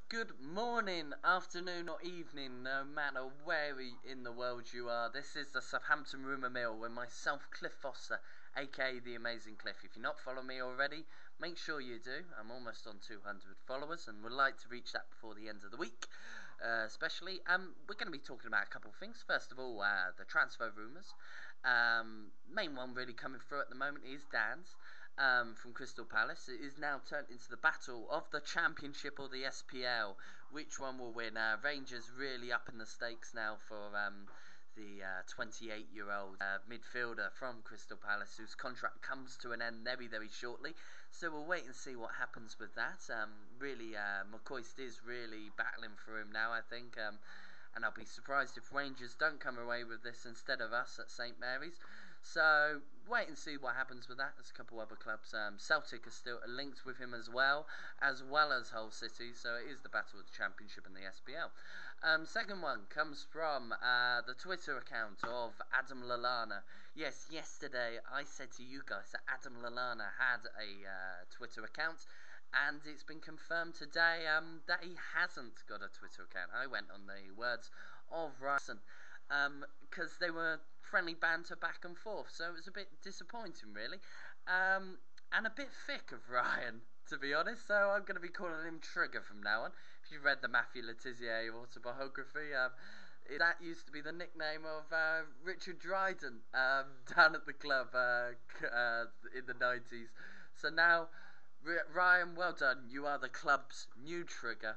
Good morning, afternoon or evening, no matter where in the world you are. This is the Southampton Rumour Mill with myself, Cliff Foster, aka The Amazing Cliff. If you're not following me already, make sure you do. I'm almost on 200 followers and would like to reach that before the end of the week. Especially, we're going to be talking about a couple of things. First of all, the transfer rumours. Main one really coming through at the moment is Dan's. From Crystal Palace. It is now turned into the battle of the Championship or the SPL. Which one will win? Rangers really up in the stakes now for the 28-year-old midfielder from Crystal Palace, whose contract comes to an end very, very shortly. So we'll wait and see what happens with that. McCoist is really battling for him now, I think. And I'll be surprised if Rangers don't come away with this instead of us at St Mary's. So wait and see what happens with that. There's a couple other clubs. Celtic are still linked with him as well as Hull City. So it is the battle of the Championship and the SPL. Second one comes from the Twitter account of Adam Lallana. Yes, yesterday I said to you guys that Adam Lallana had a Twitter account. And it's been confirmed today that he hasn't got a Twitter account. I went on the words of Ryerson because they were friendly banter back and forth. So it was a bit disappointing, really. And a bit thick of Ryan, to be honest. So I'm going to be calling him Trigger from now on. If you've read the Matthew Le Tissier autobiography, that used to be the nickname of Richard Dryden down at the club in the 90s. So now, Ryan, well done. You are the club's new Trigger.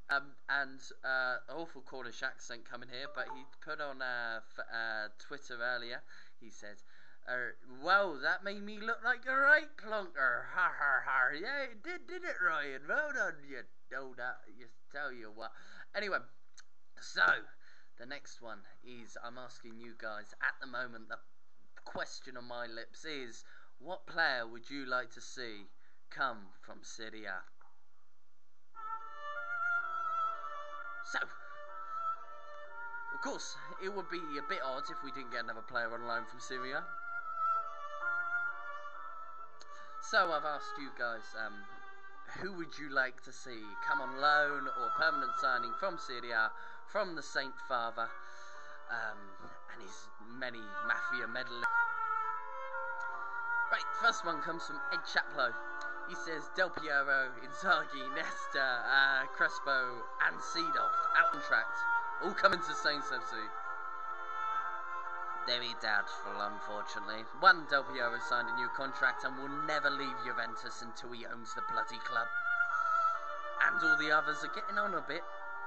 Awful Cornish accent coming here, but he put on Twitter earlier. He said, "Wow, that made me look like a right clunker. Ha ha ha. Yeah, it did it, Ryan? Well done, you know that. Just tell you what." Anyway, so the next one is I'm asking you guys at the moment. The question on my lips is, what player would you like to see come from Serie A? So, of course, it would be a bit odd if we didn't get another player on loan from Serie A. So I've asked you guys, who would you like to see come on loan or permanent signing from Serie A, from the Saint Father, and his many Mafia medalists? Right, first one comes from Ed Chaplow. He says Del Piero, Inzaghi, Nesta, Crespo and Seedorf out contract, all coming to Saints FC. Very doubtful, unfortunately. One, Del Piero signed a new contract and will never leave Juventus until he owns the bloody club. And all the others are getting on a bit.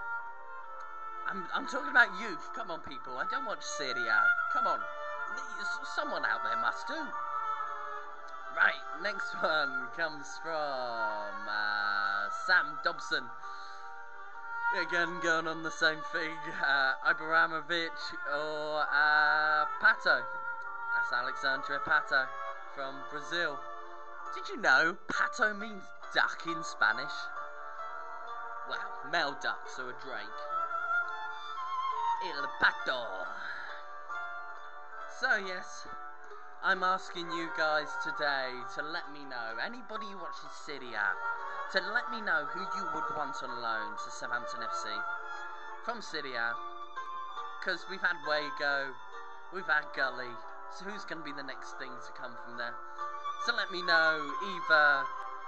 I'm talking about youth. Come on, people. I don't watch Serie A. Come on. Someone out there must do. Right, next one comes from Sam Dobson. Again, going on the same thing. Ibrahimovic or Pato. That's Alexandre Pato from Brazil. Did you know Pato means duck in Spanish? Well, male duck, so a drake. Il Pato. So, yes. I'm asking you guys today to let me know, anybody who watches Serie A, to let me know who you would want on loan to Southampton FC from Serie A, because we've had Wago, we've had Gully, so who's going to be the next thing to come from there? So let me know either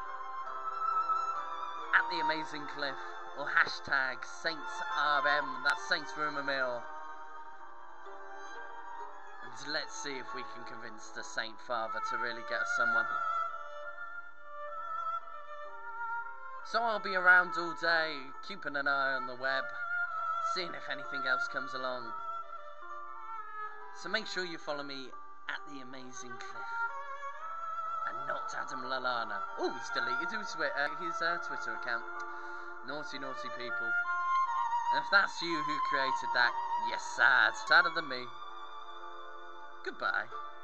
at The Amazing Cliff or hashtag SaintsRM, that's Saints Rumour Mill. Let's see if we can convince the Saint Father to really get us someone. So I'll be around all day, keeping an eye on the web, seeing if anything else comes along. So make sure you follow me at The Amazing Cliff, and not Adam Lallana. Oh, he's deleted his Twitter account. Naughty, naughty people. And if that's you who created that, you're sad. Sadder than me. Goodbye.